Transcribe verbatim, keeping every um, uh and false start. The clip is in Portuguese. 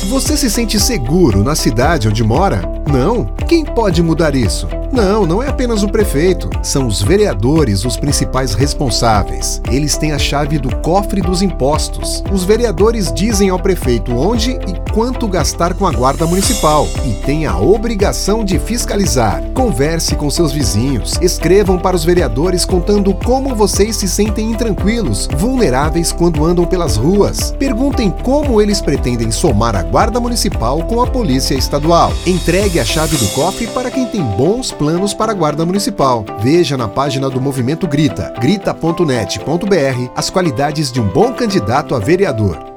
Você se sente seguro na cidade onde mora? Não? Quem pode mudar isso? Não, não é apenas o prefeito. São os vereadores os principais responsáveis. Eles têm a chave do cofre dos impostos. Os vereadores dizem ao prefeito onde e quanto gastar com a guarda municipal e têm a obrigação de fiscalizar. Converse com seus vizinhos. Escrevam para os vereadores contando como vocês se sentem intranquilos, vulneráveis quando andam pelas ruas. Perguntem como eles pretendem somar a guarda municipal com a polícia estadual. Entregue a chave do cofre para quem tem bons planos para a guarda municipal. Veja na página do Movimento Grita, grita ponto net ponto br, as qualidades de um bom candidato a vereador.